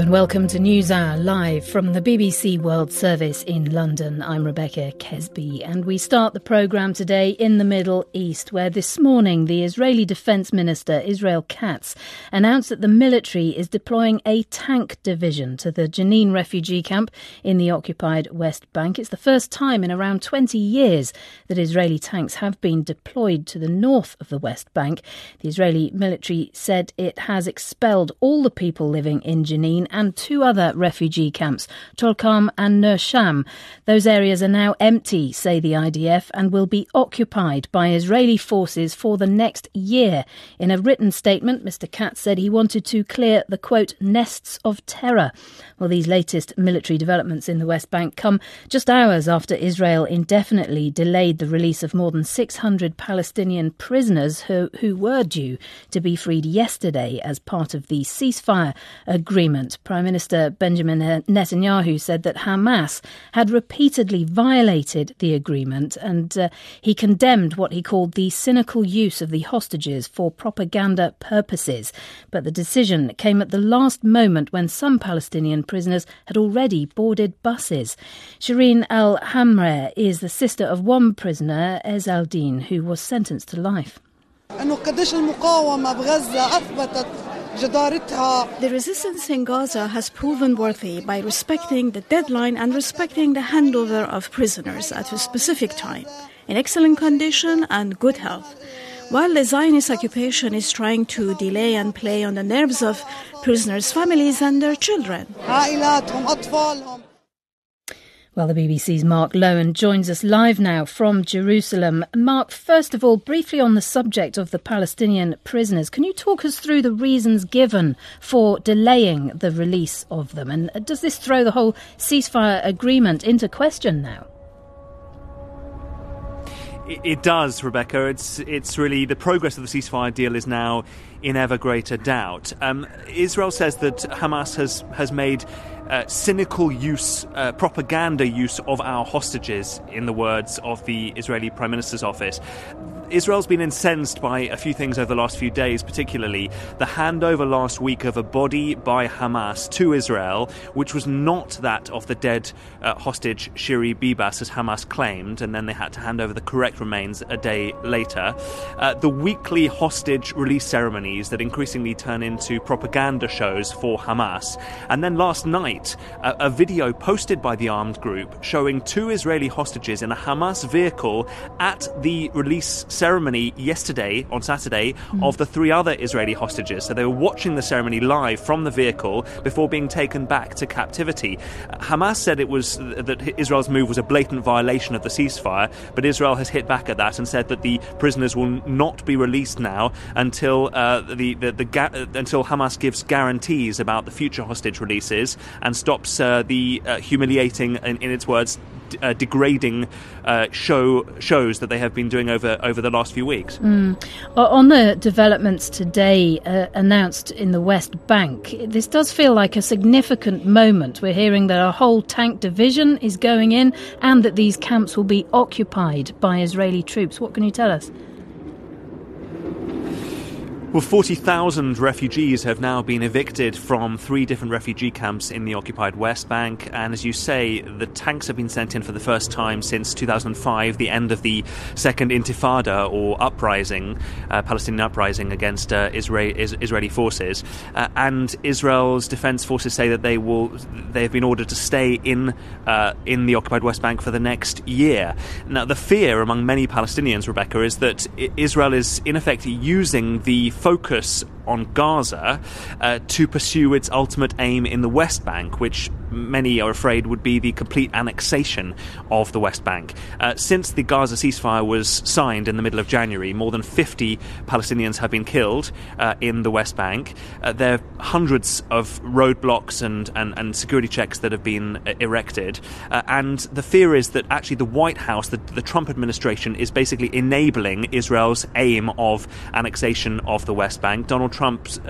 And welcome to NewsHour, live from the BBC World Service in London. I'm Rebecca Kesby, and we start the programme today in the Middle East, where this morning the Israeli Defence Minister Israel Katz announced that the military is deploying a tank division to the Jenin refugee camp in the occupied West Bank. It's the first time in around 20 years that Israeli tanks have been deployed to the north of the West Bank. The Israeli military said it has expelled all the people living in Jenin and two other refugee camps, Tulkarm and Nur Sham. Those areas are now empty, say the IDF, and will be occupied by Israeli forces for the next year. In a written statement, Mr. Katz said he wanted to clear the, quote, nests of terror. Well, these latest military developments in the West Bank come just hours after Israel indefinitely delayed the release of more than 600 Palestinian prisoners who were due to be freed yesterday as part of the ceasefire agreement. Prime Minister Benjamin Netanyahu said that Hamas had repeatedly violated the agreement, and he condemned what he called the cynical use of the hostages for propaganda purposes. But the decision came at the last moment when some Palestinian prisoners had already boarded buses. Shireen Al-Hamre is the sister of one prisoner, Ez al-Din, who was sentenced to life. The resistance in Gaza has proven worthy by respecting the deadline and respecting the handover of prisoners at a specific time, in excellent condition and good health. While the Zionist occupation is trying to delay and play on the nerves of prisoners' families and their children. Well, the BBC's Mark Lowen joins us live now from Jerusalem. Mark, first of all, briefly on the subject of the Palestinian prisoners, can you talk us through the reasons given for delaying the release of them? And does this throw the whole ceasefire agreement into question now? It does, Rebecca. It's really the progress of the ceasefire deal is now in ever greater doubt. Israel says that Hamas has made cynical use, propaganda use of our hostages, in the words of the Israeli Prime Minister's office. Israel's been incensed by a few things over the last few days, particularly the handover last week of a body by Hamas to Israel, which was not that of the dead hostage Shiri Bibas, as Hamas claimed, and then they had to hand over the correct remains a day later. The weekly hostage release ceremonies that increasingly turn into propaganda shows for Hamas. And then last night, a video posted by the armed group showing two Israeli hostages in a Hamas vehicle at the release ceremony yesterday, on Saturday, of the three other Israeli hostages. So they were watching the ceremony live from the vehicle before being taken back to captivity. Hamas said it was that Israel's move was a blatant violation of the ceasefire, but Israel has hit back at that and said that the prisoners will not be released now until until Hamas gives guarantees about the future hostage releases and stops the humiliating, in its words, degrading shows that they have been doing over the last few weeks. On the developments today announced in the West Bank, this does feel like a significant moment. We're hearing that a whole tank division is going in and that these camps will be occupied by Israeli troops. What can you tell us? Well, 40,000 refugees have now been evicted from 3 different refugee camps in the occupied West Bank. And as you say, the tanks have been sent in for the first time since 2005, the end of the Second Intifada, or uprising, Palestinian uprising against Israeli forces. And Israel's defense forces say that they have been ordered to stay in the occupied West Bank for the next year. Now, the fear among many Palestinians, Rebecca, is that Israel is in effect using the focus on Gaza to pursue its ultimate aim in the West Bank, which many are afraid would be the complete annexation of the West Bank. Since the Gaza ceasefire was signed in the middle of January, more than 50 Palestinians have been killed in the West Bank. There are hundreds of roadblocks and security checks that have been erected. And the fear is that actually the White House, the Trump administration, is basically enabling Israel's aim of annexation of the West Bank. Donald Trump's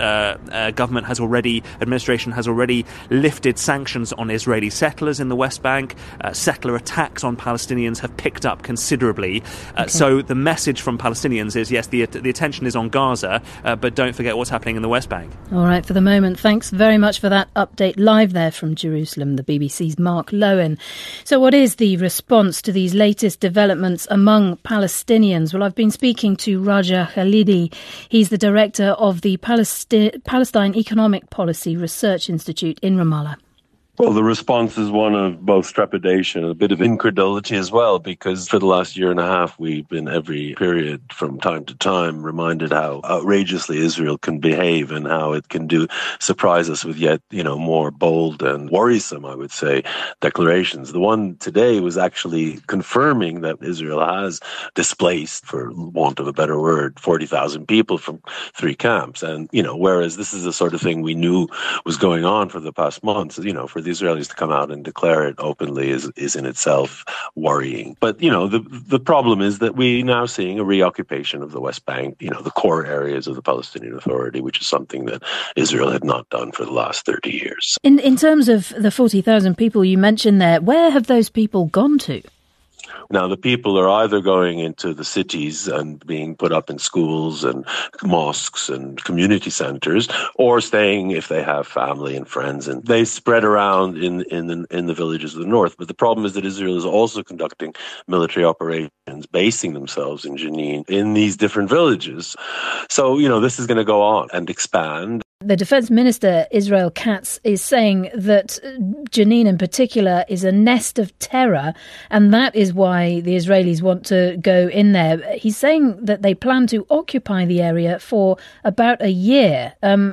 administration has already lifted sanctions on Israeli settlers in the West Bank. Settler attacks on Palestinians have picked up considerably. So the message from Palestinians is, yes, the attention is on Gaza, but don't forget what's happening in the West Bank. All right, for the moment, thanks very much for that update live there from Jerusalem, the BBC's Mark Lowen. So what is the response to these latest developments among Palestinians? Well, I've been speaking to Raja Khalidi. He's the director of the Palestine Economic Policy Research Institute in Ramallah. Well, the response is one of both trepidation and a bit of incredulity as well, because for the last year and a half, we've been every period from time to time reminded how outrageously Israel can behave and how it can surprise us with yet, more bold and worrisome, I would say, declarations. The one today was actually confirming that Israel has displaced, for want of a better word, 40,000 people from 3 camps. And, whereas this is the sort of thing we knew was going on for the past months, for the Israelis to come out and declare it openly is in itself worrying. But, the problem is that we're now seeing a reoccupation of the West Bank, the core areas of the Palestinian Authority, which is something that Israel had not done for the last 30 years. In terms of the 40,000 people you mentioned there, where have those people gone to? Now, the people are either going into the cities and being put up in schools and mosques and community centers, or staying if they have family and friends. And they spread around in the villages of the north. But the problem is that Israel is also conducting military operations, basing themselves in Jenin in these different villages. So, this is going to go on and expand. The Defence Minister, Israel Katz, is saying that Jenin in particular is a nest of terror, and that is why the Israelis want to go in there. He's saying that they plan to occupy the area for about a year.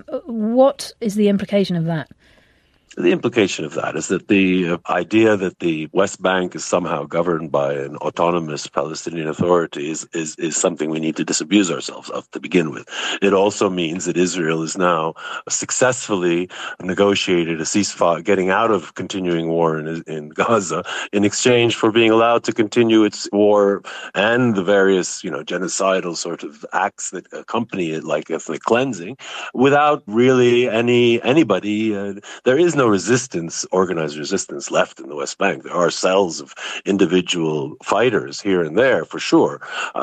What is the implication of that? The implication of that is that the idea that the West Bank is somehow governed by an autonomous Palestinian Authority is something we need to disabuse ourselves of to begin with. It also means that Israel is now successfully negotiated a ceasefire, getting out of continuing war in Gaza in exchange for being allowed to continue its war and the various, genocidal sort of acts that accompany it, like ethnic cleansing, without really anybody. There is no organized resistance left in the West Bank. There are cells of individual fighters here and there, for sure.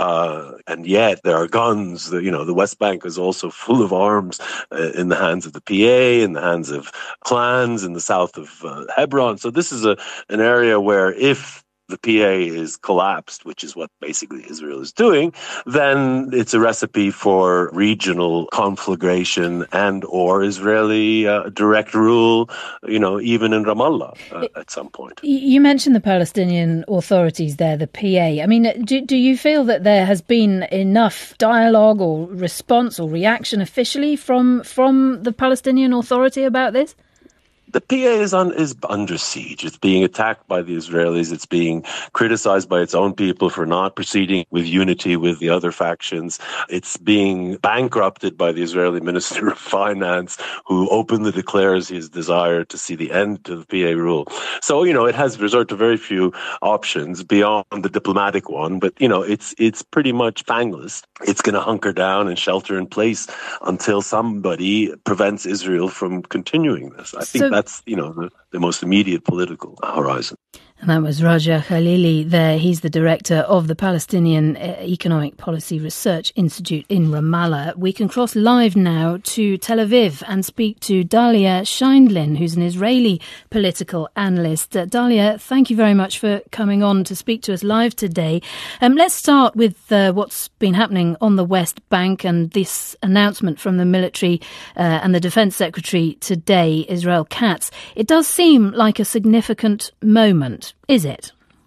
And yet there are guns. The West Bank is also full of arms in the hands of the PA, in the hands of clans in the south of Hebron. So this is an area where if the PA is collapsed, which is what basically Israel is doing, then it's a recipe for regional conflagration and or Israeli direct rule, even in Ramallah at some point. You mentioned the Palestinian authorities there, the PA. I mean, do you feel that there has been enough dialogue or response or reaction officially from the Palestinian Authority about this? The PA is under siege. It's being attacked by the Israelis. It's being criticized by its own people for not proceeding with unity with the other factions. It's being bankrupted by the Israeli Minister of Finance, who openly declares his desire to see the end to the PA rule. So, it has resort to very few options beyond the diplomatic one, but, it's pretty much fangless. It's going to hunker down and shelter in place until somebody prevents Israel from continuing this. I think that's, the most immediate political horizon. And that was Raja Khalili there. He's the director of the Palestinian Economic Policy Research Institute in Ramallah. We can cross live now to Tel Aviv and speak to Dalia Scheindlin, who's an Israeli political analyst. Dalia, thank you very much for coming on to speak to us live today. Let's start with what's been happening on the West Bank and this announcement from the military and the Defence Secretary today, Israel Katz. It does seem like a significant moment. Is it?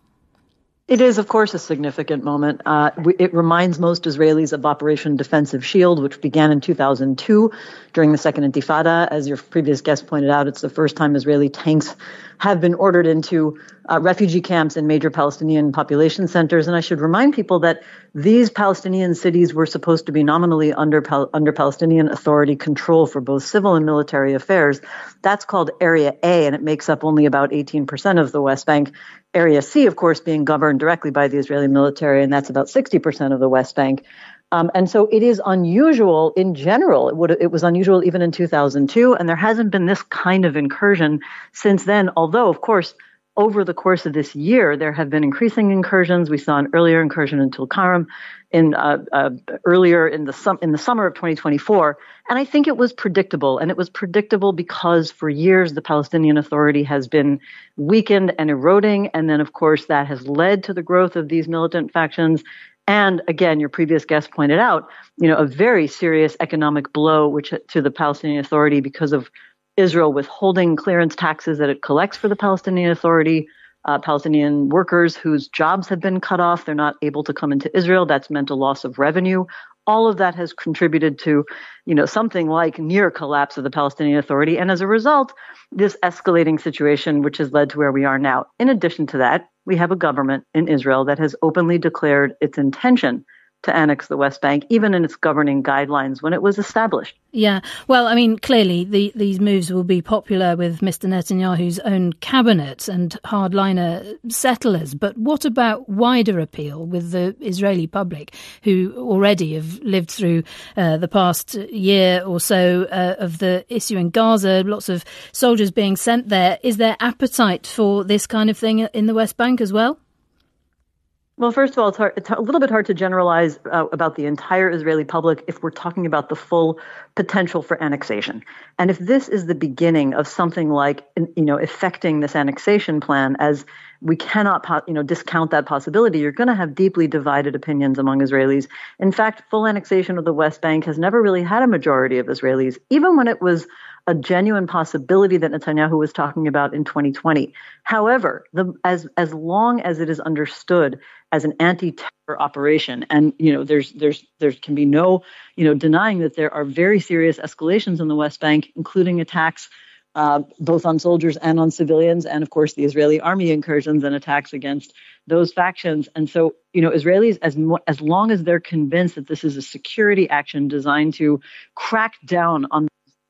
It is, of course, a significant moment. It reminds most Israelis of Operation Defensive Shield, which began in 2002 during the Second Intifada. As your previous guest pointed out, it's the first time Israeli tanks have been ordered into refugee camps in major Palestinian population centers. And I should remind people that these Palestinian cities were supposed to be nominally under Palestinian Authority control for both civil and military affairs. That's called Area A, and it makes up only about 18% of the West Bank. Area C, of course, being governed directly by the Israeli military, and that's about 60% of the West Bank. And so it is unusual in general. It was unusual even in 2002, and there hasn't been this kind of incursion since then, although, of course, over the course of this year, there have been increasing incursions. We saw an earlier incursion in Tulkarm earlier in the summer of 2024. And I think it was predictable. And it was predictable because for years, the Palestinian Authority has been weakened and eroding. And then, of course, that has led to the growth of these militant factions. And again, your previous guest pointed out, a very serious economic blow to the Palestinian Authority because of Israel withholding clearance taxes that it collects for the Palestinian Authority, Palestinian workers whose jobs have been cut off. They're not able to come into Israel. That's meant a loss of revenue. All of that has contributed to, something like near collapse of the Palestinian Authority. And as a result, this escalating situation, which has led to where we are now. In addition to that, we have a government in Israel that has openly declared its intention to annex the West Bank, even in its governing guidelines when it was established. Yeah, well, I mean, clearly these moves will be popular with Mr. Netanyahu's own cabinet and hardliner settlers. But what about wider appeal with the Israeli public, who already have lived through the past year or so of the issue in Gaza, lots of soldiers being sent there? Is there appetite for this kind of thing in the West Bank as well? Well, first of all, it's a little bit hard to generalize about the entire Israeli public if we're talking about the full potential for annexation. And if this is the beginning of something like, effecting this annexation plan, as we cannot, discount that possibility, you're going to have deeply divided opinions among Israelis. In fact, full annexation of the West Bank has never really had a majority of Israelis, even when it was a genuine possibility that Netanyahu was talking about in 2020. However, as long as it is understood as an anti-terror operation, and there can be no denying that there are very serious escalations in the West Bank, including attacks both on soldiers and on civilians, and of course the Israeli army incursions and attacks against those factions. And so, Israelis, as long as they're convinced that this is a security action designed to crack down on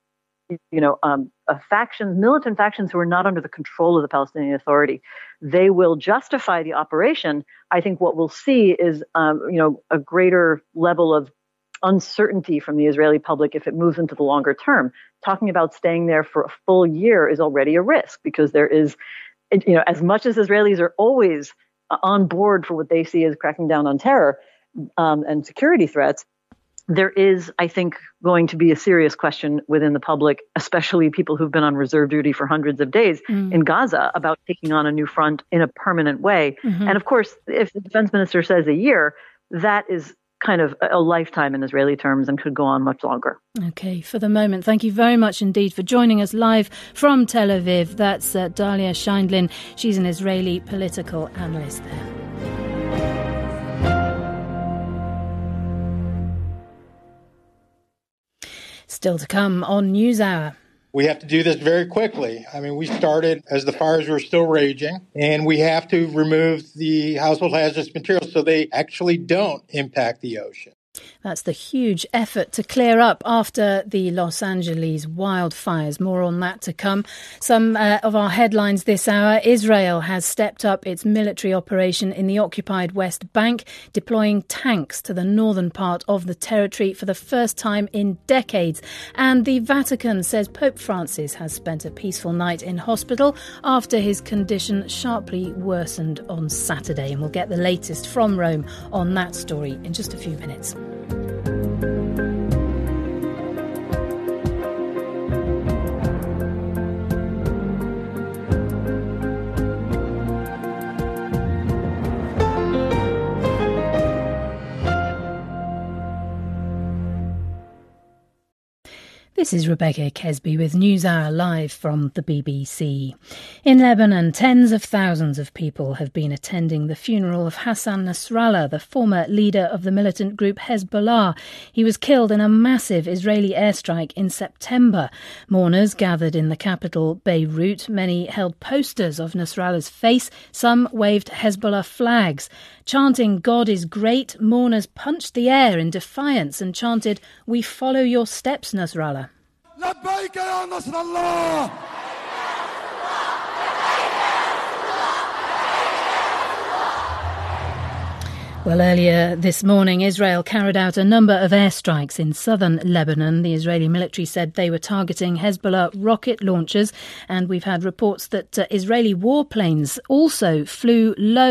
militant factions who are not under the control of the Palestinian Authority, they will justify the operation. I think what we'll see is, a greater level of uncertainty from the Israeli public if it moves into the longer term. Talking about staying there for a full year is already a risk because there is, as much as Israelis are always on board for what they see as cracking down on terror and security threats, there is, I think, going to be a serious question within the public, especially people who've been on reserve duty for hundreds of days in Gaza, about taking on a new front in a permanent way. Mm-hmm. And of course, if the defense minister says a year, that is kind of a lifetime in Israeli terms and could go on much longer. Okay, for the moment, thank you very much indeed for joining us live from Tel Aviv. That's Dalia Scheindlin. She's an Israeli political analyst there. Still to come on NewsHour. We have to do this very quickly. I mean, we started as the fires were still raging, and we have to remove the household hazardous materials so they actually don't impact the ocean. That's the huge effort to clear up after the Los Angeles wildfires. More on that to come. Some of our headlines this hour. Israel has stepped up its military operation in the occupied West Bank, deploying tanks to the northern part of the territory for the first time in decades. And the Vatican says Pope Francis has spent a peaceful night in hospital after his condition sharply worsened on Saturday. And we'll get the latest from Rome on that story in just a few minutes. This is Rebecca Kesby with NewsHour live from the BBC. In Lebanon, tens of thousands of people have been attending the funeral of Hassan Nasrallah, the former leader of the militant group Hezbollah. He was killed in a massive Israeli airstrike in September. Mourners gathered in the capital, Beirut. Many held posters of Nasrallah's face. Some waved Hezbollah flags. Chanting, "God is great," mourners punched the air in defiance and chanted, "We follow your steps, Nasrallah." لبيك يا نصر الله. Well, earlier this morning, Israel carried out a number of airstrikes in southern Lebanon. The Israeli military said they were targeting Hezbollah rocket launchers, and we've had reports that Israeli warplanes also flew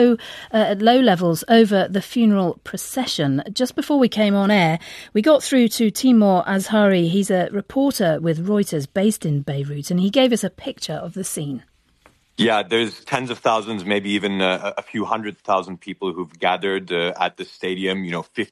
at low levels over the funeral procession. Just before we came on air, we got through to Timur Azhari. He's a reporter with Reuters based in Beirut, and he gave us a picture of the scene. Yeah, there's tens of thousands, maybe even a few 100,000 people who've gathered at the stadium,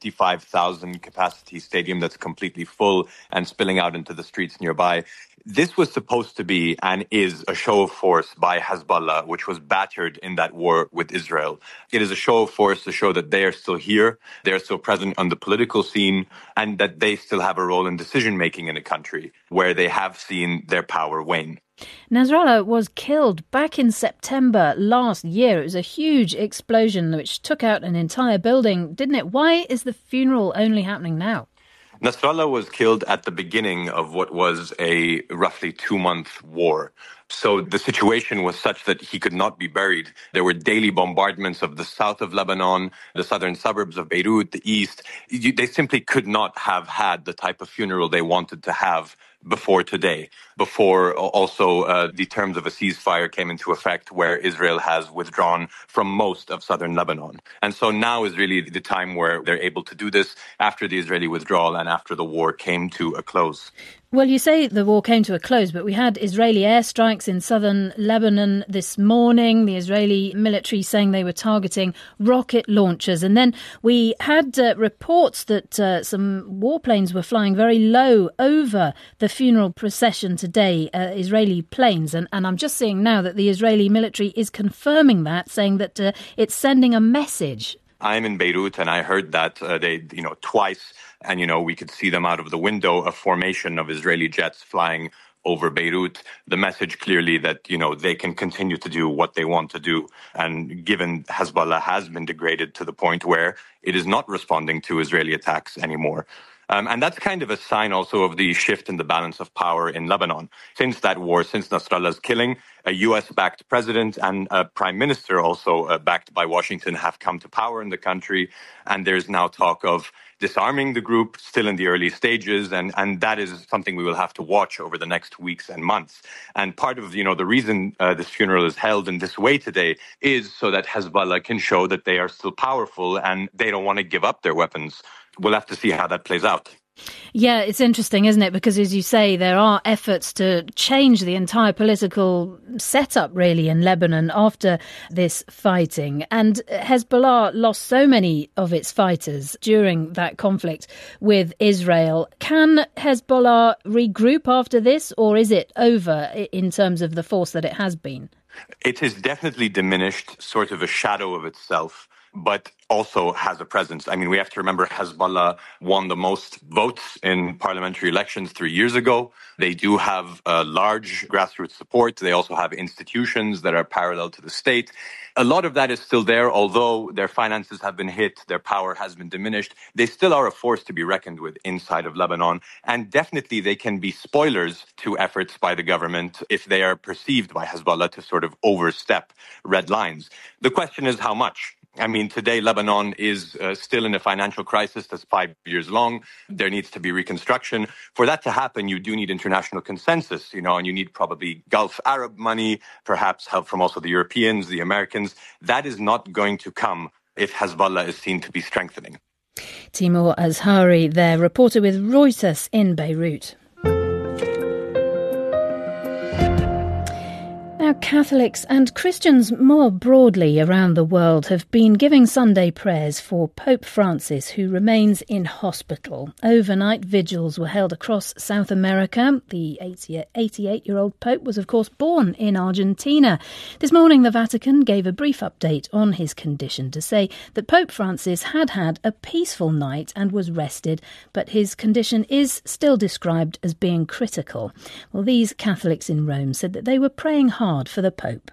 55,000 capacity stadium that's completely full and spilling out into the streets nearby. This was supposed to be and is a show of force by Hezbollah, which was battered in that war with Israel. It is a show of force to show that they are still here, they're still present on the political scene, and that they still have a role in decision-making in a country where they have seen their power wane. Nasrallah was killed back in September last year. It was a huge explosion which took out an entire building, didn't it? Why is the funeral only happening now? Nasrallah was killed at the beginning of what was a roughly 2-month war. So the situation was such that he could not be buried. There were daily bombardments of the south of Lebanon, the southern suburbs of Beirut, the east. They simply could not have had the type of funeral they wanted to have before today, before also the terms of a ceasefire came into effect where Israel has withdrawn from most of southern Lebanon. And so now is really the time where they're able to do this after the Israeli withdrawal and after the war came to a close. Well, you say the war came to a close, but we had Israeli airstrikes in southern Lebanon this morning, the Israeli military saying they were targeting rocket launchers. And then we had reports that some warplanes were flying very low over the funeral procession today, Israeli planes. And I'm just seeing now that the Israeli military is confirming that, saying that it's sending a message. I'm in Beirut, and I heard that twice, and, we could see them out of the window, a formation of Israeli jets flying over Beirut. The message clearly that, they can continue to do what they want to do. And given Hezbollah has been degraded to the point where it is not responding to Israeli attacks anymore. And that's kind of a sign also of the shift in the balance of power in Lebanon. Since that war, since Nasrallah's killing, a US-backed president and a prime minister also backed by Washington have come to power in the country. And there's now talk of disarming the group, still in the early stages. And that is something we will have to watch over the next weeks and months. And part of, the reason this funeral is held in this way today is so that Hezbollah can show that they are still powerful and they don't want to give up their weapons. We'll have to see how that plays out. Yeah, it's interesting, isn't it? Because, as you say, there are efforts to change the entire political setup, really, in Lebanon after this fighting. And Hezbollah lost so many of its fighters during that conflict with Israel. Can Hezbollah regroup after this, or is it over in terms of the force that it has been? It is definitely diminished, sort of a shadow of itself, but also has a presence. I mean, we have to remember Hezbollah won the most votes in parliamentary elections 3 years ago. They do have large grassroots support. They also have institutions that are parallel to the state. A lot of that is still there, although their finances have been hit, their power has been diminished. They still are a force to be reckoned with inside of Lebanon. And definitely they can be spoilers to efforts by the government if they are perceived by Hezbollah to sort of overstep red lines. The question is how much? I mean, today Lebanon is still in a financial crisis that's 5 years long. There needs to be reconstruction. For that to happen, you do need international consensus, and you need probably Gulf Arab money, perhaps help from also the Europeans, the Americans. That is not going to come if Hezbollah is seen to be strengthening. Timur Azhari there, reporter with Reuters in Beirut. Now, Catholics and Christians more broadly around the world have been giving Sunday prayers for Pope Francis, who remains in hospital. Overnight vigils were held across South America. The 88-year-old Pope was, of course, born in Argentina. This morning, the Vatican gave a brief update on his condition to say that Pope Francis had had a peaceful night and was rested, but his condition is still described as being critical. Well, these Catholics in Rome said that they were praying hard for the Pope.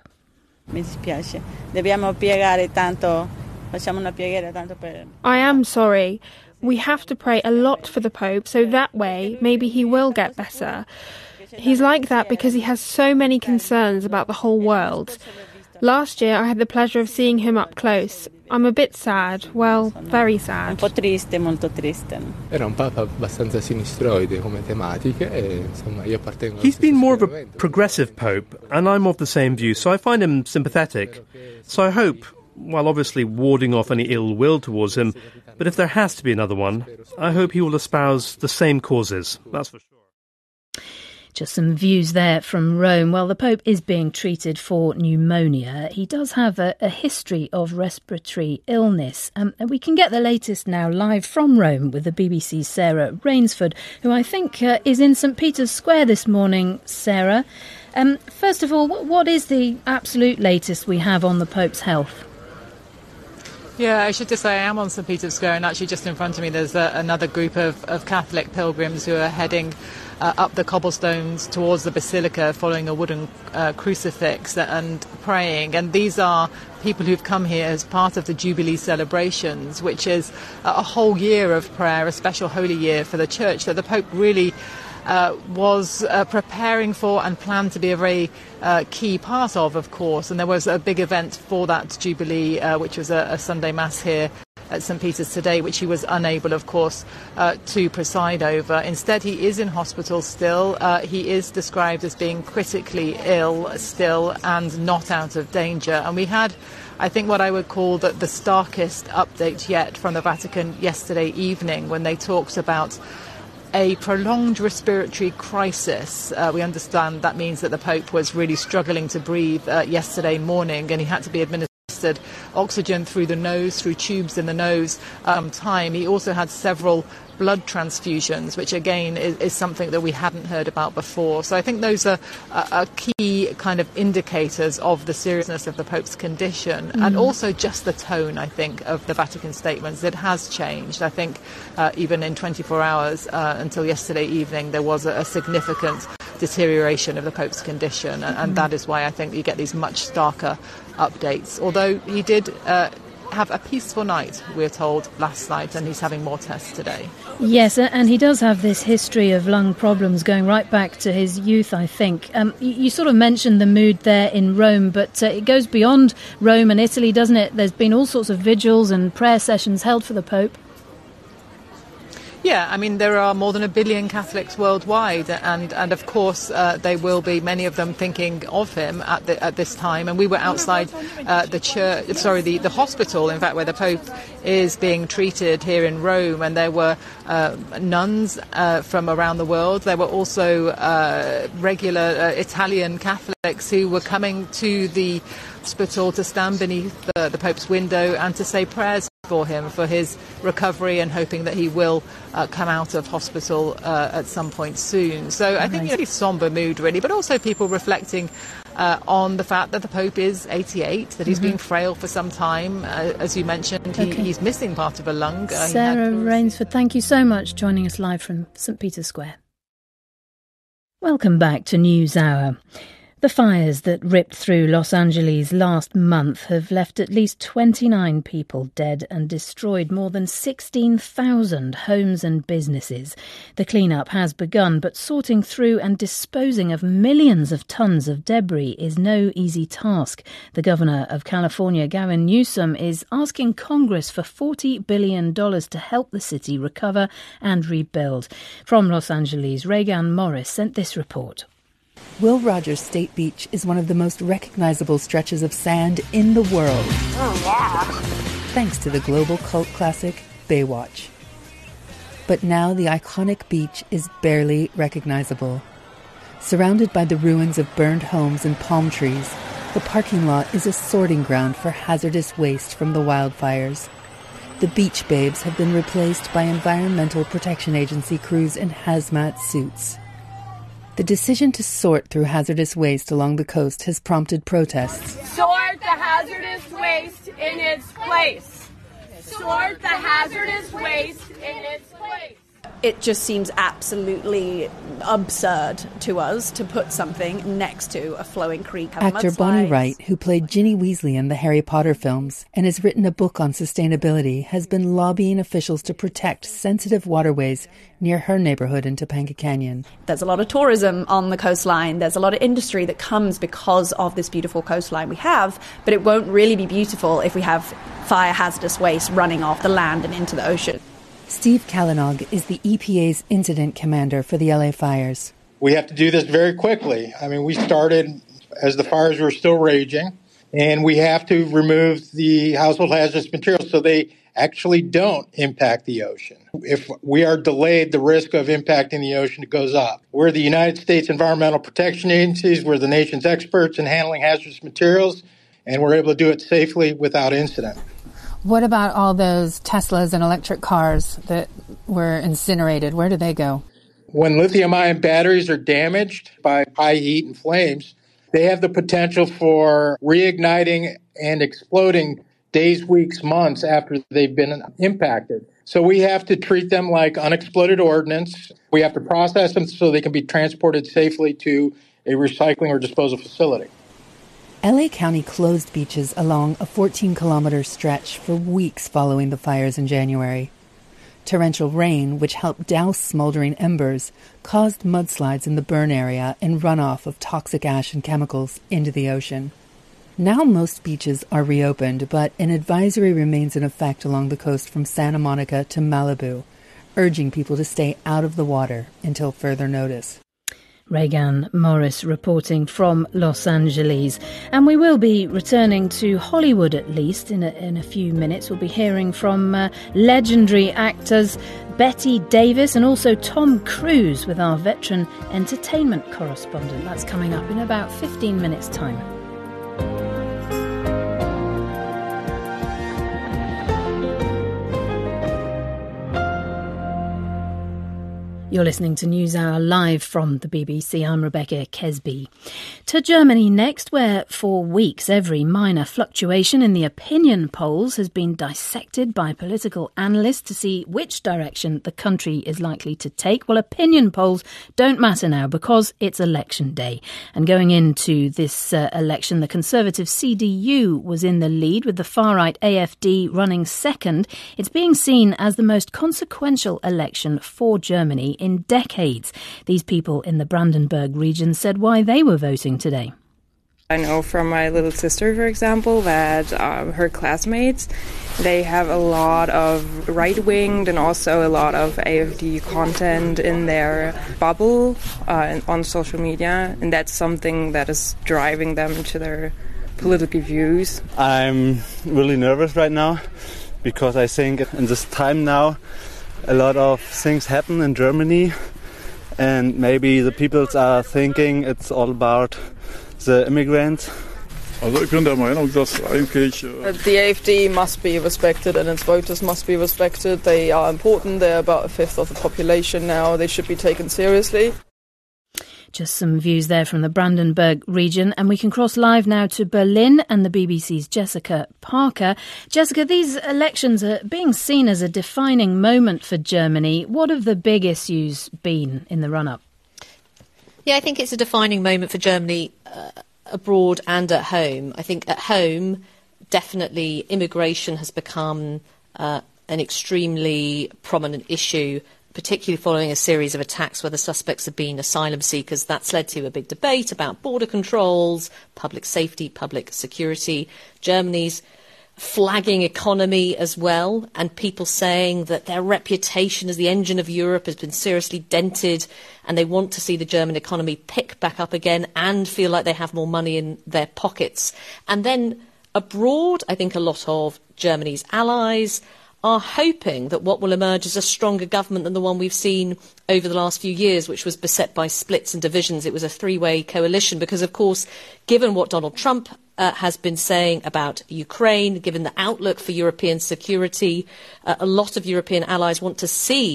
I am sorry. We have to pray a lot for the Pope, so that way maybe he will get better. He's like that because he has so many concerns about the whole world. Last year I had the pleasure of seeing him up close. I'm a bit sad. Well, very sad. Un po' triste, molto triste. Era un papa abbastanza sinistroide come tematiche e insomma io appartengo. He's been more of a progressive pope, and I'm of the same view, so I find him sympathetic. So I hope, while obviously warding off any ill will towards him, but if there has to be another one, I hope he will espouse the same causes, that's for sure. Just some views there from Rome. Well, the Pope is being treated for pneumonia. He does have a history of respiratory illness. And we can get the latest now live from Rome with the BBC's Sarah Rainsford, who I think is in St Peter's Square this morning. Sarah, first of all, what is the absolute latest we have on the Pope's health? Yeah, I should just say I am on St Peter's Square, and actually just in front of me there's another group of Catholic pilgrims who are heading up the cobblestones towards the Basilica following a wooden crucifix and praying. And these are people who've come here as part of the Jubilee celebrations, which is a whole year of prayer, a special holy year for the Church that the Pope really was preparing for and planned to be a very key part of course. And there was a big event for that Jubilee, which was a Sunday Mass here at St Peter's today, which he was unable, of course, to preside over. Instead, he is in hospital still. He is described as being critically ill still and not out of danger. And we had, I think, what I would call the starkest update yet from the Vatican yesterday evening, when they talked about a prolonged respiratory crisis. We understand that means that the Pope was really struggling to breathe yesterday morning, and he had to be administered oxygen through the nose, through tubes in the nose. Time. He also had several blood transfusions, which again is something that we hadn't heard about before. So I think those are key kind of indicators of the seriousness of the Pope's condition, and also just the tone, I think, of the Vatican statements. It has changed. I think even in 24 hours until yesterday evening, there was a significant deterioration of the Pope's condition, and that is why I think you get these much starker updates. Although he did have a peaceful night, we're told, last night, and he's having more tests today. Yes, and he does have this history of lung problems going right back to his youth, I think. You sort of mentioned the mood there in Rome, but it goes beyond Rome and Italy, doesn't it? There's been all sorts of vigils and prayer sessions held for the Pope. Yeah, I mean, there are more than 1 billion Catholics worldwide, and of course they will be, many of them, thinking of him at this time. And we were outside the hospital, in fact, where the Pope is being treated here in Rome, and there were nuns from around the world. There were also regular Italian Catholics who were coming to the hospital to stand beneath the Pope's window and to say prayers for him, for his recovery, and hoping that he will come out of hospital at some point soon. So I think it's a somber mood, really, but also people reflecting on the fact that the Pope is 88, that he's been frail for some time. As you mentioned, he's missing part of a lung. Sarah Rainsford, thank you so much, joining us live from St Peter's Square. Welcome back to NewsHour. The fires that ripped through Los Angeles last month have left at least 29 people dead and destroyed more than 16,000 homes and businesses. The clean-up has begun, but sorting through and disposing of millions of tons of debris is no easy task. The Governor of California, Gavin Newsom, is asking Congress for $40 billion to help the city recover and rebuild. From Los Angeles, Reagan Morris sent this report. Will Rogers State Beach is one of the most recognizable stretches of sand in the world. Oh, yeah. Thanks to the global cult classic Baywatch. But now the iconic beach is barely recognizable. Surrounded by the ruins of burned homes and palm trees, the parking lot is a sorting ground for hazardous waste from the wildfires. The beach babes have been replaced by Environmental Protection Agency crews in hazmat suits. The decision to sort through hazardous waste along the coast has prompted protests. Sort the hazardous waste in its place. Sort the hazardous waste in its place. It just seems absolutely absurd to us to put something next to a flowing creek. Actor Bonnie Wright, who played Ginny Weasley in the Harry Potter films and has written a book on sustainability, has been lobbying officials to protect sensitive waterways near her neighborhood in Topanga Canyon. There's a lot of tourism on the coastline. There's a lot of industry that comes because of this beautiful coastline we have, but it won't really be beautiful if we have fire hazardous waste running off the land and into the ocean. Steve Kalanog is the EPA's incident commander for the LA fires. We have to do this very quickly. I mean, we started as the fires were still raging, and we have to remove the household hazardous materials so they actually don't impact the ocean. If we are delayed, the risk of impacting the ocean goes up. We're the United States Environmental Protection Agencies. We're the nation's experts in handling hazardous materials, and we're able to do it safely without incident. What about all those Teslas and electric cars that were incinerated? Where do they go? When lithium-ion batteries are damaged by high heat and flames, they have the potential for reigniting and exploding days, weeks, months after they've been impacted. So we have to treat them like unexploded ordnance. We have to process them so they can be transported safely to a recycling or disposal facility. LA County closed beaches along a 14-kilometer stretch for weeks following the fires in January. Torrential rain, which helped douse smoldering embers, caused mudslides in the burn area and runoff of toxic ash and chemicals into the ocean. Now most beaches are reopened, but an advisory remains in effect along the coast from Santa Monica to Malibu, urging people to stay out of the water until further notice. Reagan Morris reporting from Los Angeles. And we will be returning to Hollywood at least in a few minutes. We'll be hearing from legendary actors Bette Davis and also Tom Cruise with our veteran entertainment correspondent. That's coming up in about 15 minutes' time. You're listening to NewsHour live from the BBC. I'm Rebecca Kesby. To Germany next, where for weeks every minor fluctuation in the opinion polls has been dissected by political analysts to see which direction the country is likely to take. Well, opinion polls don't matter now because it's election day. And going into this election, the Conservative CDU was in the lead with the far-right AfD running second. It's being seen as the most consequential election for Germany in decades. These people in the Brandenburg region said why they were voting today. I know from my little sister, for example, that her classmates, they have a lot of right-winged and also a lot of AfD content in their bubble on social media, and that's something that is driving them to their political views. I'm really nervous right now because I think in this time now a lot of things happen in Germany, and maybe the people are thinking it's all about the immigrants. The AfD must be respected and its voters must be respected. They are important. They're about a fifth of the population now. They should be taken seriously. Just some views there from the Brandenburg region. And we can cross live now to Berlin and the BBC's Jessica Parker. Jessica, these elections are being seen as a defining moment for Germany. What have the big issues been in the run-up? Yeah, I think it's a defining moment for Germany abroad and at home. I think at home, definitely immigration has become an extremely prominent issue, particularly following a series of attacks where the suspects have been asylum seekers. That's led to a big debate about border controls, public safety, public security. Germany's flagging economy as well, and people saying that their reputation as the engine of Europe has been seriously dented, and they want to see the German economy pick back up again and feel like they have more money in their pockets. And then abroad, I think a lot of Germany's allies are hoping that what will emerge is a stronger government than the one we've seen over the last few years, which was beset by splits and divisions. It was a three-way coalition because, of course, given what Donald Trump has been saying about Ukraine, given the outlook for European security, a lot of European allies want to see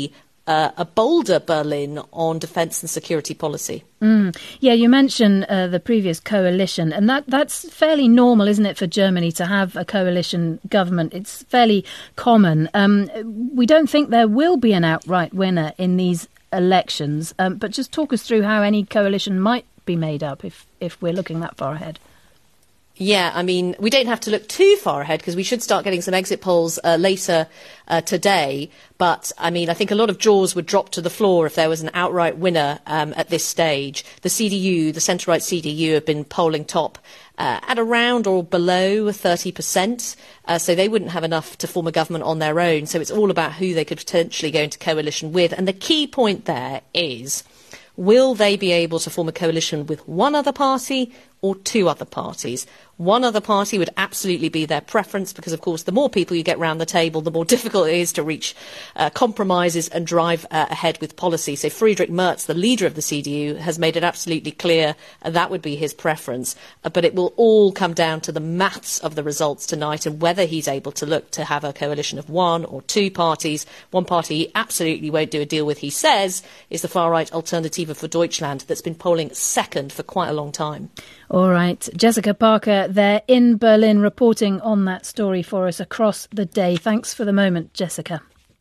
a bolder Berlin on defence and security policy. Yeah, you mentioned the previous coalition, and that's fairly normal, isn't it, for Germany to have a coalition government? It's fairly common. We don't think there will be an outright winner in these elections, but just talk us through how any coalition might be made up if we're looking that far ahead. Yeah, I mean, we don't have to look too far ahead because we should start getting some exit polls later today. But, I mean, I think a lot of jaws would drop to the floor if there was an outright winner at this stage. The CDU, the centre-right CDU, have been polling top at around or below 30%. So they wouldn't have enough to form a government on their own. So it's all about who they could potentially go into coalition with. And the key point there is, will they be able to form a coalition with one other party or two other parties? One other party would absolutely be their preference because, of course, the more people you get round the table, the more difficult it is to reach compromises and drive ahead with policy. So Friedrich Merz, the leader of the CDU, has made it absolutely clear that would be his preference. But it will all come down to the maths of the results tonight and whether he's able to look to have a coalition of one or two parties. One party he absolutely won't do a deal with, he says, is the far-right Alternative for Deutschland that's been polling second for quite a long time. All right. Jessica Parker there in Berlin reporting on that story for us across the day. Thanks for the moment, Jessica.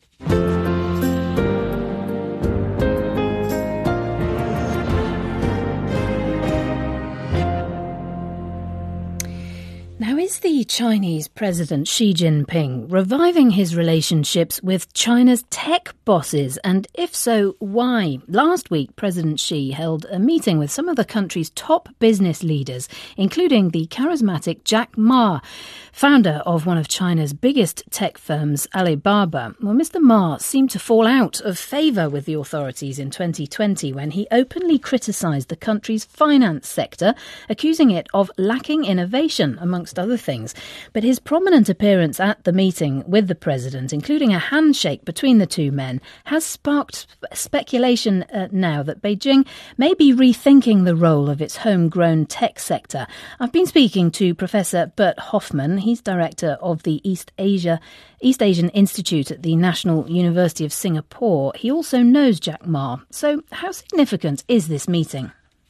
Now, is the Chinese President Xi Jinping reviving his relationships with China's tech bosses? And if so, why? Last week, President Xi held a meeting with some of the country's top business leaders, including the charismatic Jack Ma, founder of one of China's biggest tech firms, Alibaba. Well, Mr. Ma seemed to fall out of favour with the authorities in 2020 when he openly criticised the country's finance sector, accusing it of lacking innovation, amongst other things. But his prominent appearance at the meeting with the president, including a handshake between the two men, has sparked speculation now that Beijing may be rethinking the role of its homegrown tech sector. I've been speaking to Professor Bert Hoffman. He's director of the East Asian Institute at the National University of Singapore. He also knows Jack Ma. So how significant is this meeting?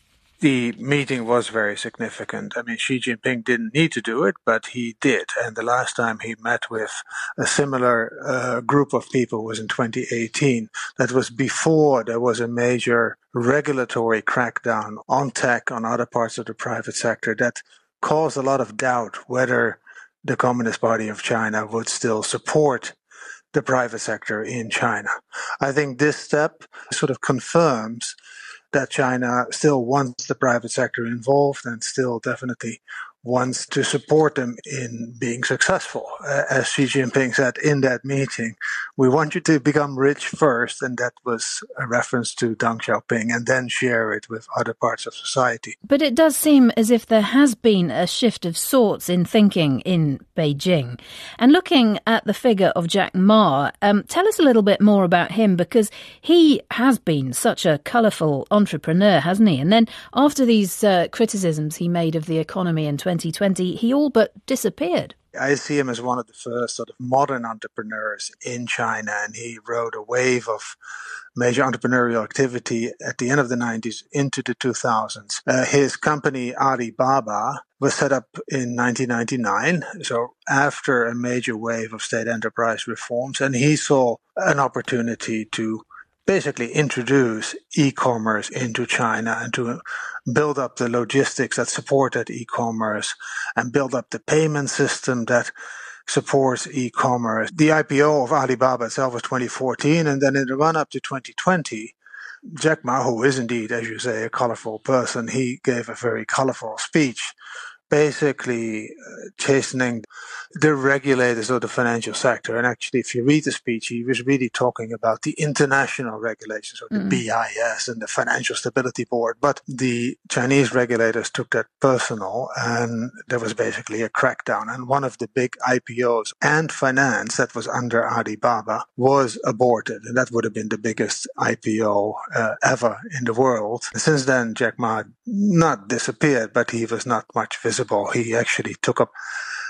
The meeting was very significant. I mean, Xi Jinping didn't need to do it, but he did. And the last time he met with a similar group of people was in 2018. That was before there was a major regulatory crackdown on tech, on other parts of the private sector that caused a lot of doubt whether the Communist Party of China would still support the private sector in China. I think this step sort of confirms that China still wants the private sector involved and still definitely wants to support them in being successful. As Xi Jinping said in that meeting, we want you to become rich first, and that was a reference to Deng Xiaoping, and then share it with other parts of society. But it does seem as if there has been a shift of sorts in thinking in Beijing. And looking at the figure of Jack Ma, tell us a little bit more about him, because he has been such a colourful entrepreneur, hasn't he? And then after these criticisms he made of the economy in 2020, he all but disappeared. I see him as one of the first sort of modern entrepreneurs in China, and he rode a wave of major entrepreneurial activity at the end of the 90s into the 2000s. His company, Alibaba, was set up in 1999, so after a major wave of state enterprise reforms, and he saw an opportunity to basically introduce e-commerce into China and to build up the logistics that supported e-commerce and build up the payment system that supports e-commerce. The IPO of Alibaba itself was 2014, and then in the run-up to 2020, Jack Ma, who is indeed, as you say, a colorful person, he gave a very colorful speech, basically chastening the regulators of the financial sector. And actually, if you read the speech, he was really talking about the international regulations of the BIS and the Financial Stability Board. But the Chinese regulators took that personal, and there was basically a crackdown. And one of the big IPOs and finance that was under Alibaba was aborted. And that would have been the biggest IPO ever in the world. And since then, Jack Ma not disappeared, but he was not much visible. He actually took up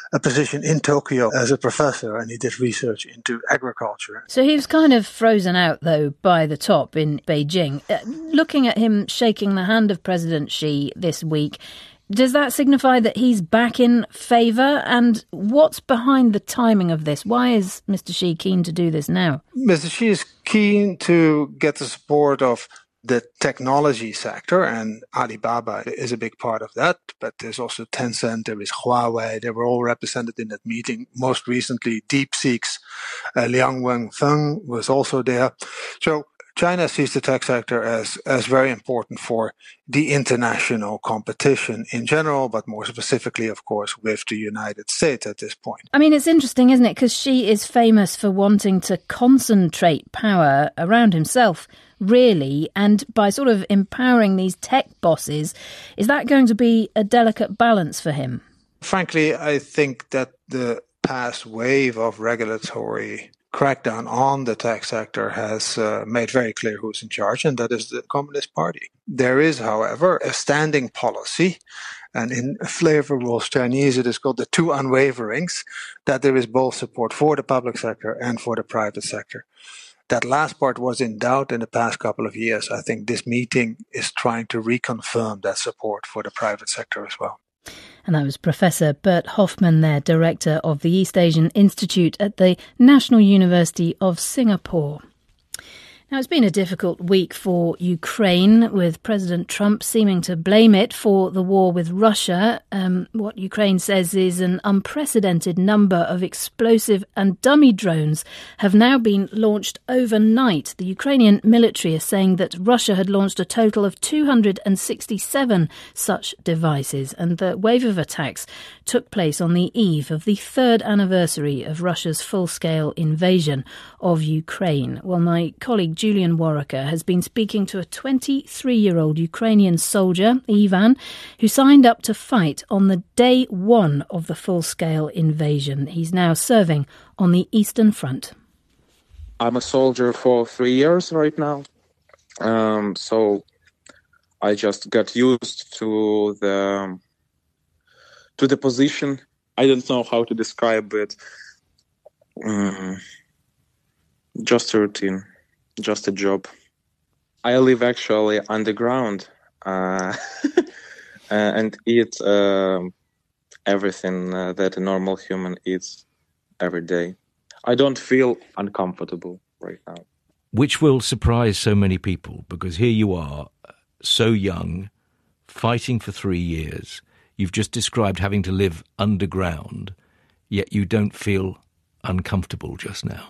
a position in Tokyo as a professor, and he did research into agriculture. So he was kind of frozen out, though, by the top in Beijing. Looking at him shaking the hand of President Xi this week, does that signify that he's back in favour? And what's behind the timing of this? Why is Mr. Xi keen to do this now? Mr. Xi is keen to get the support of the technology sector, and Alibaba is a big part of that, but there's also Tencent, there is Huawei, they were all represented in that meeting. Most recently, DeepSeek's Liang Wenfeng was also there. So China sees the tech sector as very important for the international competition in general, but more specifically, of course, with the United States at this point. I mean, it's interesting, isn't it? Because Xi is famous for wanting to concentrate power around himself, really, and by sort of empowering these tech bosses, is that going to be a delicate balance for him? Frankly, I think that the past wave of regulatory crackdown on the tech sector has made very clear who's in charge, and that is the Communist Party. There is, however, a standing policy, and in Flavor Wolf's Chinese it is called the two unwaverings, that there is both support for the public sector and for the private sector. That last part was in doubt in the past couple of years. I think this meeting is trying to reconfirm that support for the private sector as well. And that was Professor Bert Hoffman there, Director of the East Asian Institute at the National University of Singapore. Now, it's been a difficult week for Ukraine, with President Trump seeming to blame it for the war with Russia. What Ukraine says is an unprecedented number of explosive and dummy drones have now been launched overnight. The Ukrainian military is saying that Russia had launched a total of 267 such devices, and the wave of attacks took place on the eve of the third anniversary of Russia's full-scale invasion of Ukraine. Well, my colleague Julian Warwicker has been speaking to a 23-year-old Ukrainian soldier, Ivan, who signed up to fight on the day one of the full-scale invasion. He's now serving on the Eastern Front. I'm a soldier for 3 years right now, so I just got used to the position. I don't know how to describe it. Just a routine. Just a job. I live actually underground and eat everything that a normal human eats every day. I don't feel uncomfortable right now. Which will surprise so many people, because here you are, so young, fighting for 3 years. You've just described having to live underground, yet you don't feel uncomfortable just now.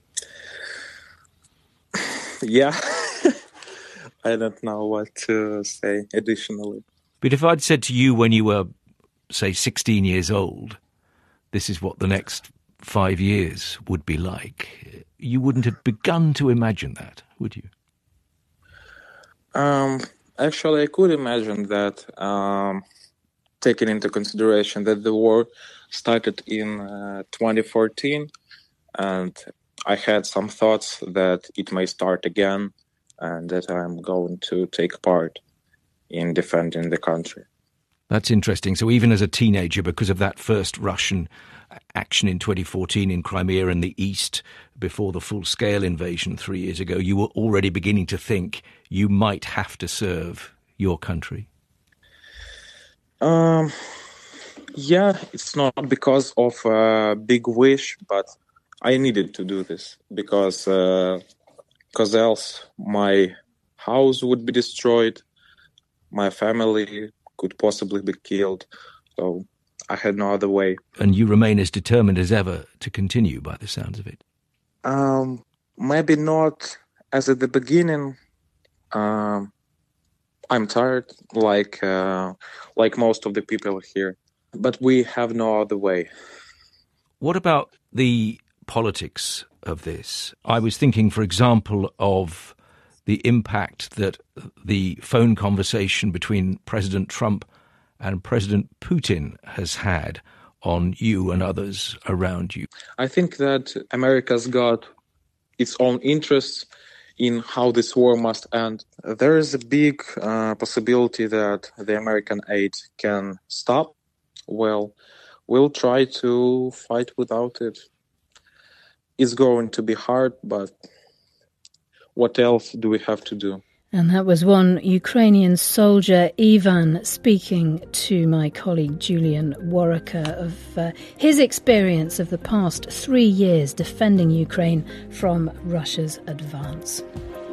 Yeah, I don't know what to say additionally. But if I'd said to you when you were, say, 16 years old, this is what the next 5 years would be like, you wouldn't have begun to imagine that, would you? Actually, I could imagine that, taking into consideration that the war started in 2014, and I had some thoughts that it may start again and that I'm going to take part in defending the country. That's interesting. So even as a teenager, because of that first Russian action in 2014 in Crimea and the East, before the full-scale invasion 3 years ago, you were already beginning to think you might have to serve your country? Yeah, it's not because of a big wish, but I needed to do this because else my house would be destroyed, my family could possibly be killed, so I had no other way. And you remain as determined as ever to continue, by the sounds of it? Maybe not as at the beginning. I'm tired, like most of the people here, but we have no other way. What about the politics of this? I was thinking, for example, of the impact that the phone conversation between President Trump and President Putin has had on you and others around you. I think that America's got its own interests in how this war must end. There is a big possibility that the American aid can stop. Well, we'll try to fight without it. It's going to be hard, but what else do we have to do? And that was one Ukrainian soldier, Ivan, speaking to my colleague Julian Warwicker of his experience of the past 3 years defending Ukraine from Russia's advance.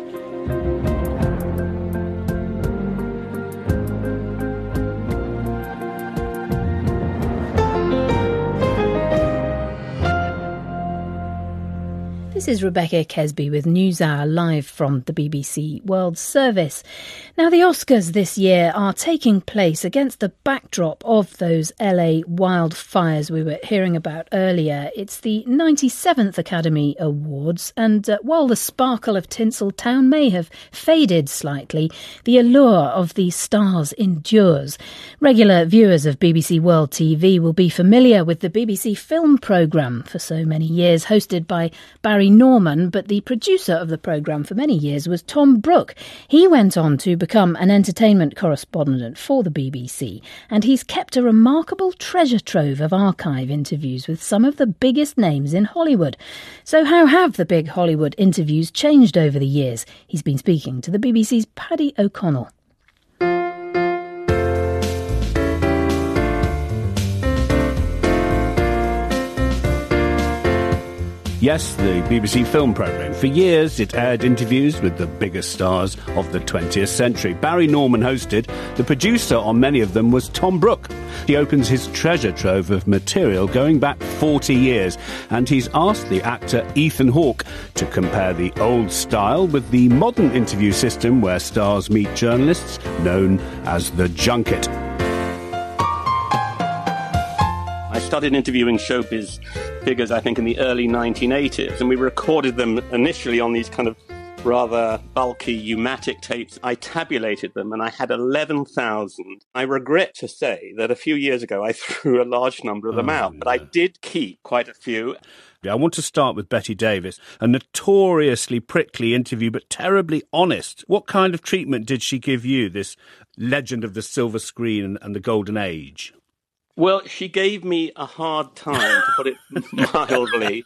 This is Rebecca Kesby with NewsHour live from the BBC World Service. Now, the Oscars this year are taking place against the backdrop of those LA wildfires we were hearing about earlier. It's the 97th Academy Awards, and while the sparkle of Tinseltown may have faded slightly, the allure of the stars endures. Regular viewers of BBC World TV will be familiar with the BBC Film programme for so many years, hosted by Barry Norman, but the producer of the programme for many years was Tom Brooke. He went on to become an entertainment correspondent for the BBC, and he's kept a remarkable treasure trove of archive interviews with some of the biggest names in Hollywood. So how have the big Hollywood interviews changed over the years? He's been speaking to the BBC's Paddy O'Connell. Yes, the BBC Film programme. For years, it aired interviews with the biggest stars of the 20th century. Barry Norman hosted. The producer on many of them was Tom Brooke. He opens his treasure trove of material going back 40 years, and he's asked the actor Ethan Hawke to compare the old style with the modern interview system where stars meet journalists, known as the junket. I started interviewing showbiz figures, I think, in the early 1980s, and we recorded them initially on these kind of rather bulky pneumatic tapes. I tabulated them, and I had 11,000. I regret to say that a few years ago I threw a large number of them out, but I did keep quite a few. I want to start with Bette Davis, a notoriously prickly interview, but terribly honest. What kind of treatment did she give you, this legend of the silver screen and the golden age? Well, she gave me a hard time, to put it mildly.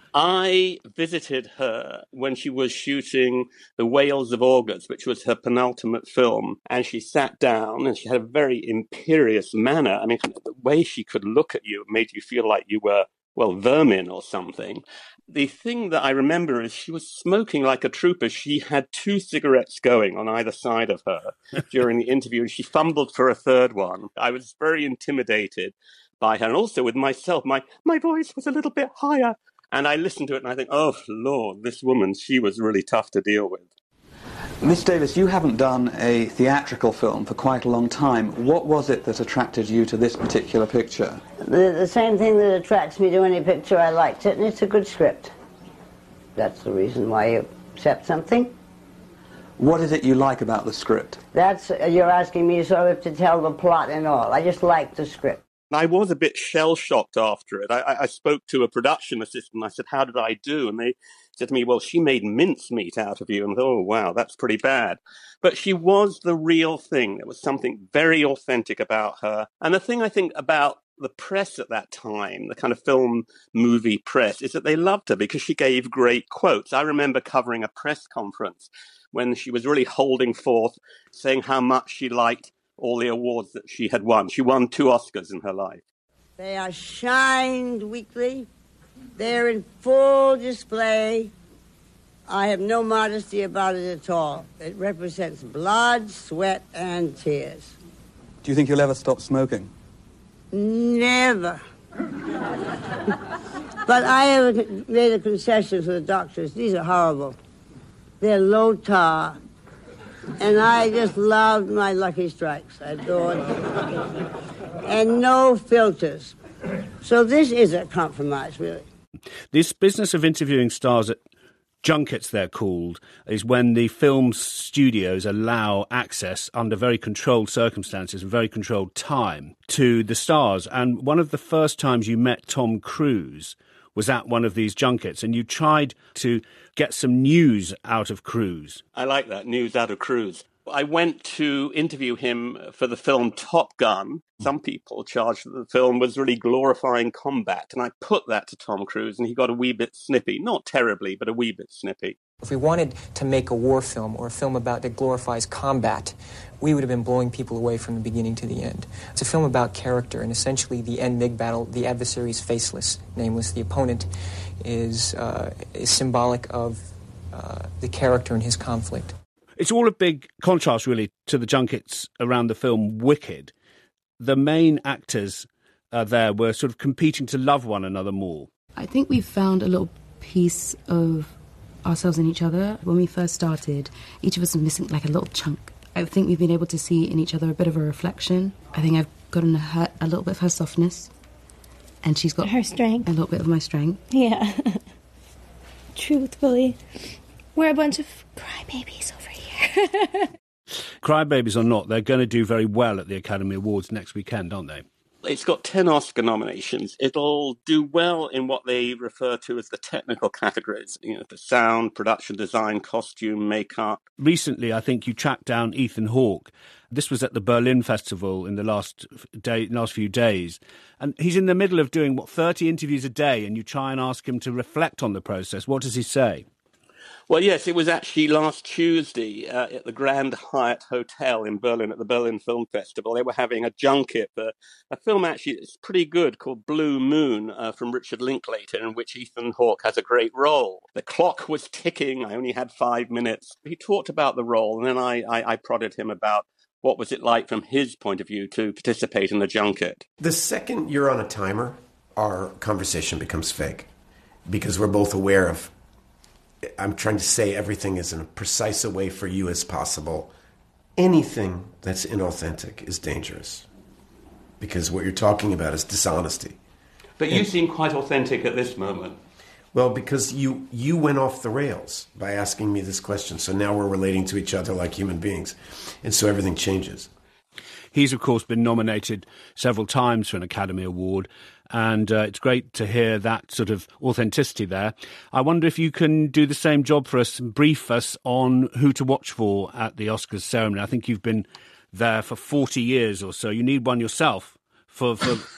I visited her when she was shooting The Whales of August, which was her penultimate film, and she sat down and she had a very imperious manner. I mean, the way she could look at you made you feel like you were, well, vermin or something. The thing that I remember is she was smoking like a trooper. She had 2 cigarettes going on either side of her during the interview, and she fumbled for a third one. I was very intimidated by her, and also with myself. My voice was a little bit higher, and I listened to it, and I think, oh, Lord, this woman, she was really tough to deal with. Miss Davis, you haven't done a theatrical film for quite a long time. What was it that attracted you to this particular picture? The same thing that attracts me to any picture. I liked it, and it's a good script. That's the reason why you accept something. What is it you like about the script? You're asking me sort of to tell the plot and all. I just like the script. I was a bit shell-shocked after it. I spoke to a production assistant. I said, how did I do? And they said to me, well, she made mincemeat out of you. And I thought, oh, wow, that's pretty bad. But she was the real thing. There was something very authentic about her. And the thing I think about the press at that time, the kind of film movie press, is that they loved her because she gave great quotes. I remember covering a press conference when she was really holding forth, saying how much she liked all the awards that she had won. She won 2 Oscars in her life. They are shined weekly. They're in full display. I have no modesty about it at all. It represents blood, sweat, and tears. Do you think you'll ever stop smoking? Never. But I have made a concession to the doctors. These are horrible. They're low tar. And I just loved my Lucky Strikes. I adored them. And no filters. So this is a compromise, really. This business of interviewing stars at junkets, they're called, is when the film studios allow access under very controlled circumstances and very controlled time to the stars. And one of the first times you met Tom Cruise was at one of these junkets, and you tried to get some news out of Cruise. I like that, news out of Cruise. I went to interview him for the film Top Gun. Some people charged that the film was really glorifying combat, and I put that to Tom Cruise, and he got a wee bit snippy. Not terribly, but a wee bit snippy. If we wanted to make a war film or a film that glorifies combat, we would have been blowing people away from the beginning to the end. It's a film about character, and essentially the end MiG battle, the adversary is faceless, nameless. The opponent is symbolic of the character and his conflict. It's all a big contrast, really, to the junkets around the film Wicked. The main actors there were sort of competing to love one another more. I think we've found a little piece of ourselves in each other. When we first started, each of us was missing like a little chunk. I think we've been able to see in each other a bit of a reflection. I think I've gotten a little bit of her softness, and she's got her strength. A little bit of my strength. Yeah. Truthfully, we're a bunch of crybabies over here. Crybabies or not, they're going to do very well at the Academy Awards next weekend, aren't they? It's got 10 Oscar nominations. It'll do well in what they refer to as the technical categories, the sound, production design, costume, makeup. Recently, I think you tracked down Ethan Hawke. This was at the Berlin Festival in the last few days. And he's in the middle of doing, 30 interviews a day, and you try and ask him to reflect on the process. What does he say? Well, yes, it was actually last Tuesday at the Grand Hyatt Hotel in Berlin at the Berlin Film Festival. They were having a junket for a film actually that's pretty good called Blue Moon from Richard Linklater, in which Ethan Hawke has a great role. The clock was ticking. I only had 5 minutes. He talked about the role, and then I prodded him about what was it like from his point of view to participate in the junket. The second you're on a timer, our conversation becomes fake because we're both aware of I'm trying to say everything is in a precise a way for you as possible. Anything that's inauthentic is dangerous because what you're talking about is dishonesty. But you seem quite authentic at this moment. Well, because you went off the rails by asking me this question. So now we're relating to each other like human beings. And so everything changes. He's, of course, been nominated several times for an Academy Award, and it's great to hear that sort of authenticity there. I wonder if you can do the same job for us and brief us on who to watch for at the Oscars ceremony. I think you've been there for 40 years or so. You need one yourself for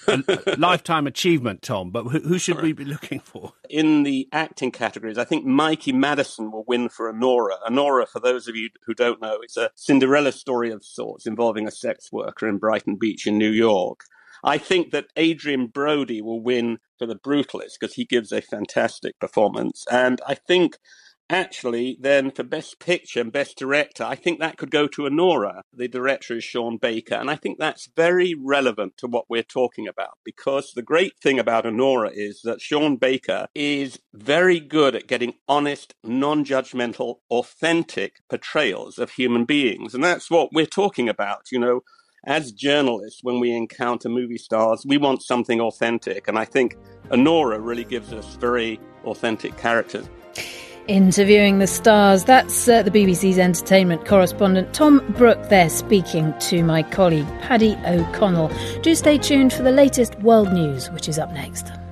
a lifetime achievement, Tom. But who should we be looking for? In the acting categories, I think Mikey Madison will win for Anora. Anora, for those of you who don't know, it's a Cinderella story of sorts involving a sex worker in Brighton Beach in New York. I think that Adrian Brody will win for The Brutalist because he gives a fantastic performance. And I think actually then for Best Picture and Best Director, I think that could go to Anora. The director is Sean Baker. And I think that's very relevant to what we're talking about because the great thing about Anora is that Sean Baker is very good at getting honest, non-judgmental, authentic portrayals of human beings. And that's what we're talking about, As journalists, when we encounter movie stars, we want something authentic. And I think Anora really gives us very authentic characters. Interviewing the stars, that's the BBC's entertainment correspondent Tom Brooke there speaking to my colleague Paddy O'Connell. Do stay tuned for the latest world news, which is up next.